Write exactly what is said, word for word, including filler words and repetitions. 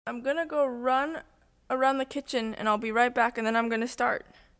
I'm gonna go run around the kitchen and I'll be right back and then I'm gonna start.